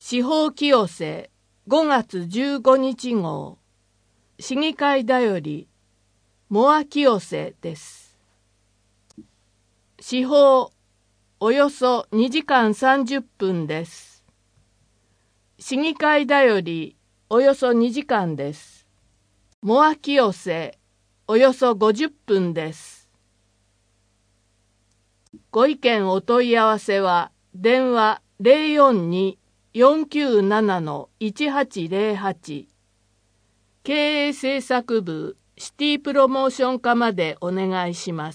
司法清瀬5月15日号市議会だよりモア清瀬です。司法およそ2時間30分です。市議会だよりおよそ2時間です。モア清瀬およそ50分です。ご意見お問い合わせは電話042-497-1808 経営政策部シティプロモーション課までお願いします。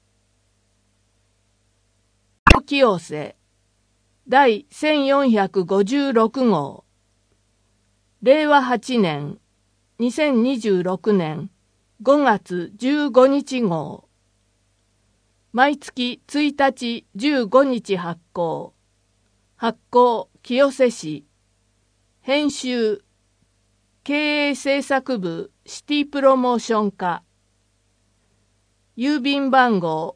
清瀬第1456号令和8年2026年5月15日号毎月1日15日発行清瀬市編集経営政策部シティプロモーション課郵便番号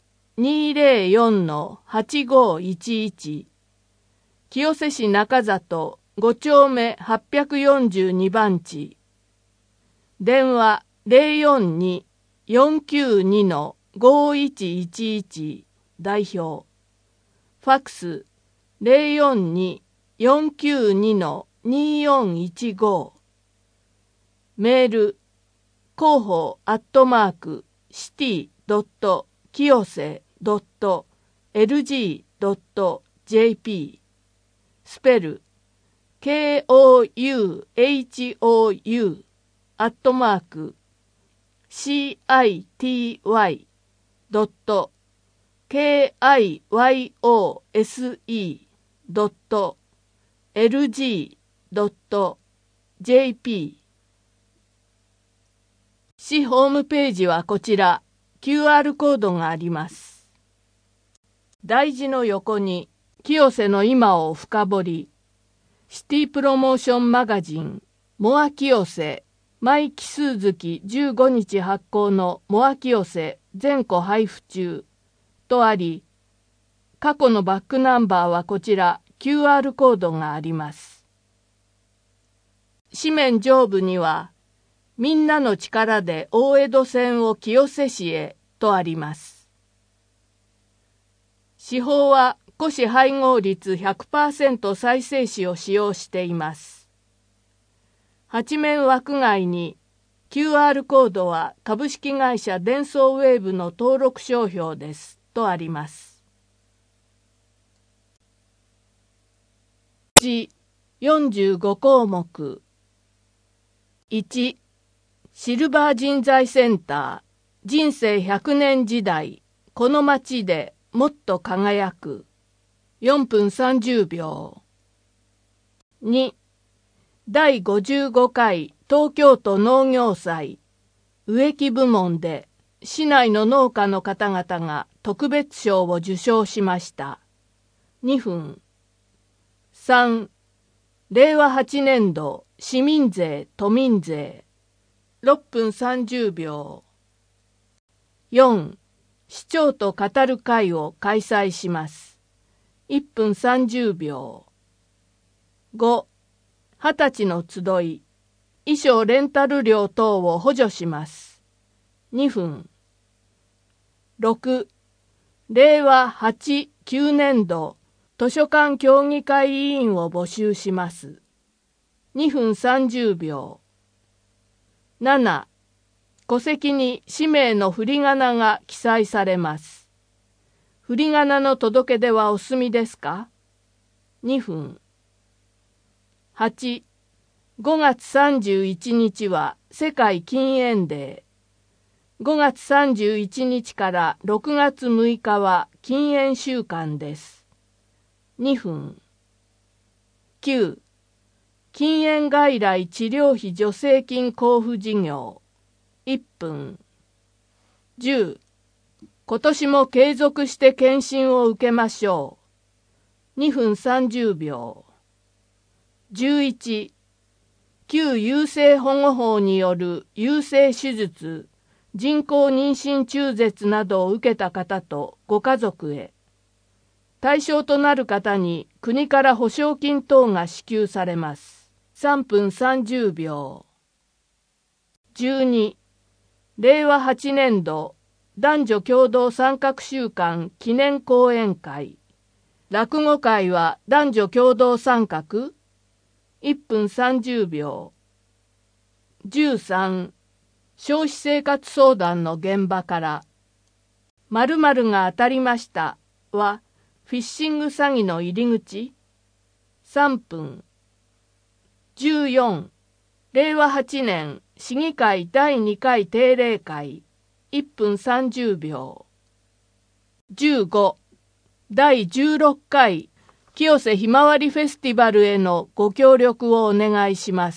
204-8511 清瀬市中里5丁目842番地電話 042-492-5111 代表ファックス 042-492-2415 メール広報@city.kiyose.lg.jp スペル KOUHOU@kiyose.lg.jp 市ホームページはこちら QR コードがあります。題字の横に清瀬の今を深掘りシティプロモーションマガジンモア清瀬毎奇数月15日発行のモア清瀬全個配布中とあり、過去のバックナンバーはこちら QR コードがあります。紙面上部にはみんなの力で大江戸線を清瀬市へとあります。司法は古紙配合率 100% 再生紙を使用しています。8面枠外に QR コードは株式会社デンソーウェーブの登録商標ですとあります。45項目1シルバー人材センター人生100年時代この街でもっと輝く4分30秒2第55回東京都農業祭植木部門で市内の農家の方々が特別賞を受賞しました2分3令和8年度市民税都民税6分30秒4市長と語る会を開催します1分30秒5 20歳の集い衣装レンタル料等を補助します2分6令和8、9年度図書館協議会委員を募集します2分30秒7戸籍に氏名の振り仮名が記載されます振り仮名の届け出はお済みですか2分8、5月31日は世界禁煙デー5月31日から6月6日は禁煙週間です2分9禁煙外来治療費助成金交付事業1分10今年も継続して検診を受けましょう2分30秒11旧優生保護法による優生手術人工妊娠中絶などを受けた方とご家族へ対象となる方に国から保証金等が支給されます。3分30秒。12、令和8年度男女共同参画週間記念講演会。落語会は男女共同参画 ?1 分30秒。13、消費生活相談の現場から。〇〇が当たりましたはフィッシング詐欺の入り口。3分。14、令和8年市議会第2回定例会。1分30秒。15、第16回清瀬ひまわりフェスティバルへのご協力をお願いします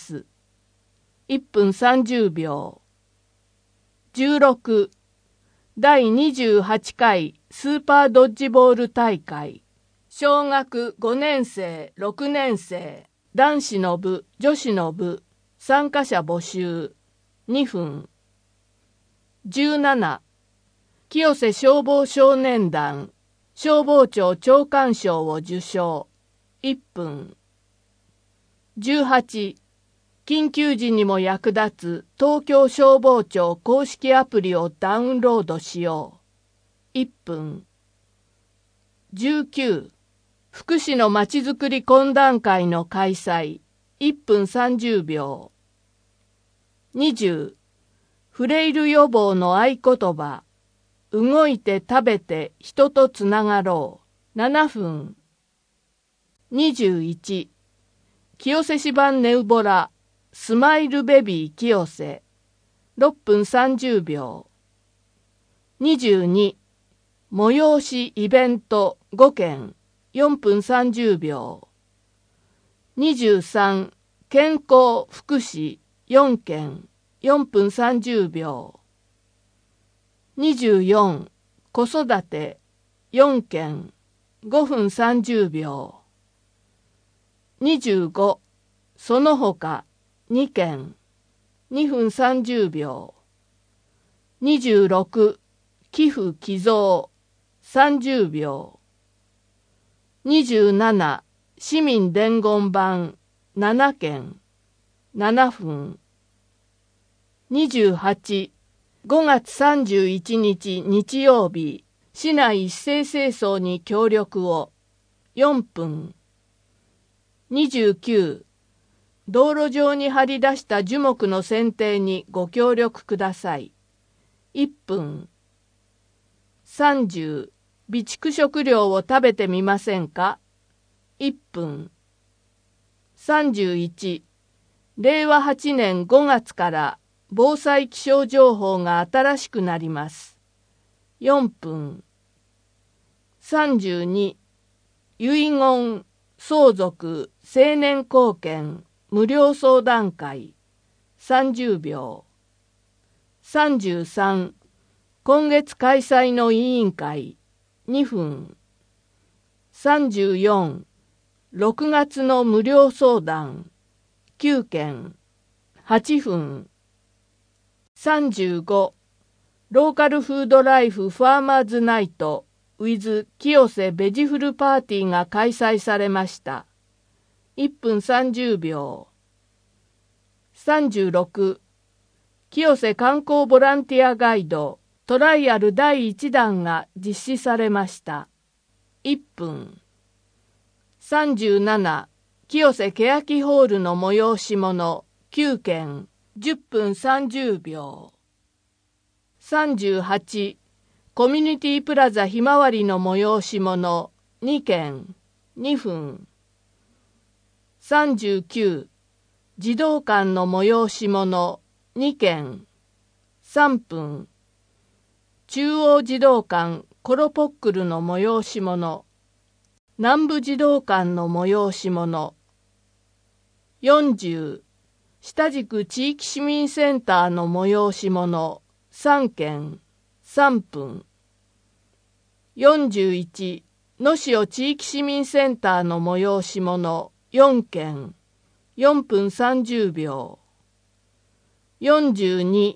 。1分30秒。16、第28回スーパードッジボール大会。小学5年生、6年生、男子の部、女子の部、参加者募集。2分。17、清瀬消防少年団消防庁長官賞を受賞。1分。18、緊急時にも役立つ東京消防庁公式アプリをダウンロードしよう。1分。19、福祉のまちづくり懇談会の開催。1分30秒。20、フレイル予防の合言葉。動いて食べて人とつながろう。7分。21、清瀬市版ネウボラスマイルベビー清瀬。6分30秒。22、催しイベント5件。4分30秒。23、健康福祉4件。4分30秒。24、子育て4件。5分30秒。25、その他2件。2分30秒。26、寄付寄贈30秒。27、市民伝言板7件。7分。28、5月31日日曜日、市内一斉清掃に協力を。4分。29、道路上に張り出した樹木の剪定にご協力ください。1分。30、備蓄食料を食べてみませんか。1分。31、令和8年5月から防災気象情報が新しくなります。4分。32、遺言、相続、成年後見、無料相談会30秒。33、今月開催の委員会2分。34、6月の無料相談9件8分。35、ローカルフードライフファーマーズナイト with 清瀬ベジフルパーティーが開催されました。1分30秒。36、清瀬観光ボランティアガイドトライアル第1弾が実施されました。1分。37、清瀬欅ホールの催し物9件10分30秒。38、コミュニティプラザひまわりの催し物2件2分。39、児童館の催し物2件3分。中央児童館コロポックルの催し物南部児童館の催し物。40、下宿地域市民センターの催し物3件3分。41、野潮地域市民センターの催し物4件4分30秒。42、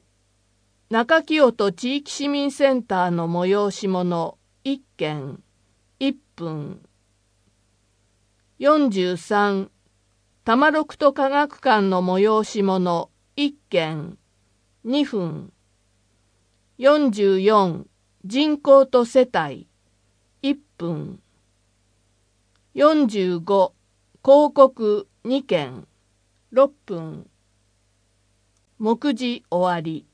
中清戸地域市民センターの催し物1件1 分。43、多摩六都科学館の催し物1件、2分。44、人口と世帯1分。45、広告2件6分。目次終わり。